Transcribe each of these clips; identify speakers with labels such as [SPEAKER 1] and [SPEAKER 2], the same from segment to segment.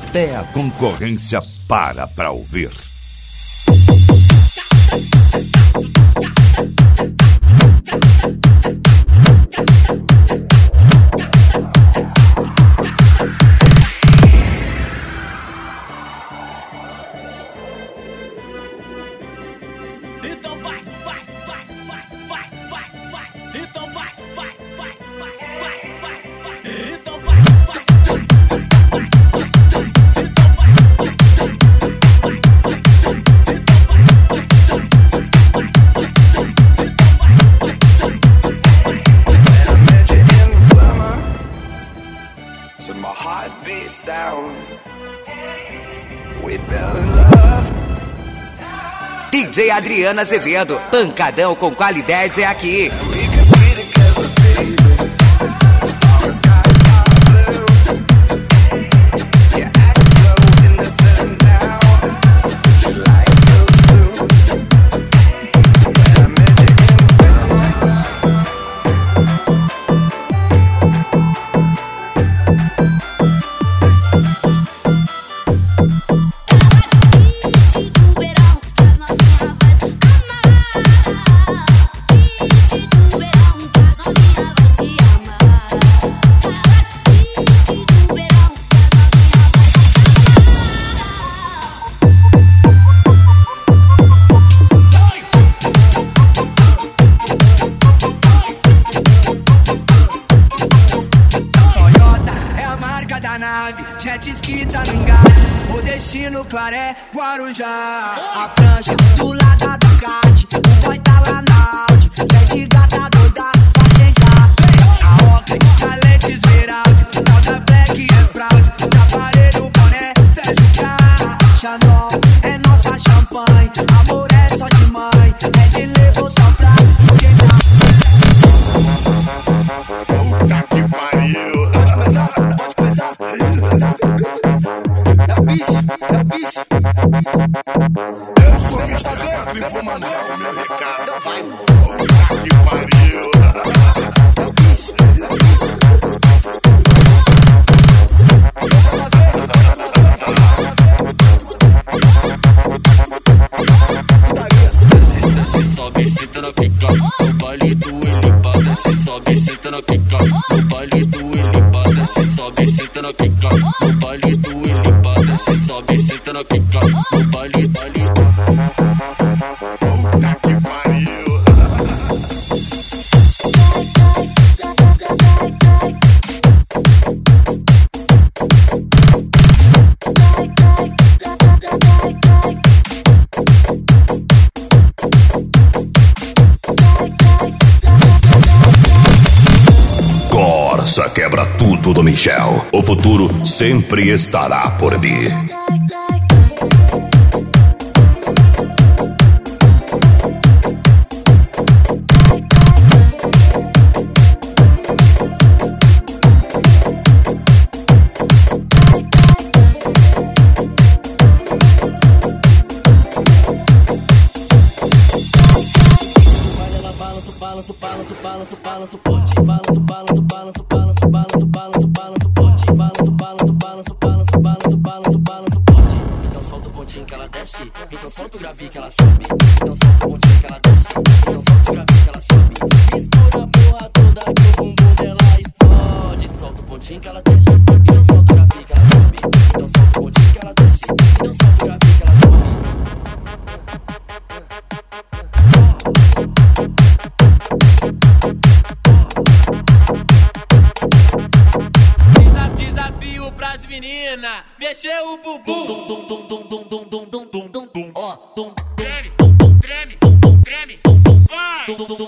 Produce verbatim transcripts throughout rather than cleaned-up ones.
[SPEAKER 1] Até a concorrência para pra ouvir.
[SPEAKER 2] Então vai, vai, vai, vai, vai, vai, vai. Então vai, vai, vai, vai, vai, vai, vai. Então vai, vai, vai, vai, vai, vai. Então vai, vai,
[SPEAKER 3] I met you in the summer, to my heartbeat sound. We fell in love.
[SPEAKER 4] D J Adriano Azevedo, pancadão com qualidade é aqui.
[SPEAKER 5] Jet ski tá no engate, o destino claro é Guarujá. A franja do lado da Ducati, o boy tá lá na Audi, sete gata doida pra sentar. A Oca, Calete Esmeralda, Alda Black é fraude, da parede o boné, Sérgio K. Chanel é nossa champanhe, amor é só de mãe, é de levou só pra esquentar.
[SPEAKER 3] Puta que pariu. Pode começar, pode começar, pode começar. É o bicho, é o bicho. Eu sou o Instagram, e vou mandar o meu recado. Vai. Puta que pariu. É o bicho, é o bicho.
[SPEAKER 2] Se sobe, senta na pica, no baile do Elibada. Se sobe, senta na pica, no baile do Elibada. Se sobe, senta na pica, no baile do Elibada. Se sobe, senta na pica, no baile, baile.
[SPEAKER 3] Puta que pariu.
[SPEAKER 1] Corsa quebra tudo do Michel. O futuro sempre estará por vir.
[SPEAKER 2] Balanço, balanço, balanço, balanço, ponte, balanço, balanço, balanço, balanço, balanço, balanço, balanço, ponte, balanço, balanço, balanço, balanço, balanço, balanço, balanço, ponte. Então solta o pontinho que ela desce, então solta o gravinho que ela sobe, então solta o pontinho que ela desce, então solta o gravinho que ela sobe. Mistura a porra toda que o bumbum dela explode. Solta o pontinho que ela desce, então solta o gravinho que ela sobe, então solta o pontinho que ela desce, então solta o gravinho que ela sobe. Desafio pras meninas, mexer o bumbum. Ó, treme, treme, treme, vai.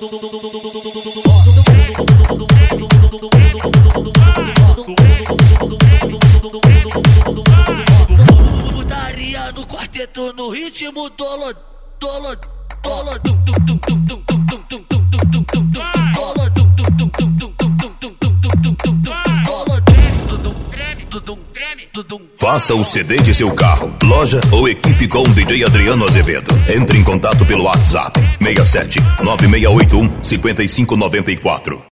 [SPEAKER 2] Putaria no quarteto no ritmo dolo, dolo, dolo, dum dum dum dum dum dum dum dum dum dum dum dum.
[SPEAKER 1] Faça o C D de seu carro, loja ou equipe com D J Adriano Azevedo. Entre em contato pelo WhatsApp seis sete nove seis oito um cinco cinco nove quatro.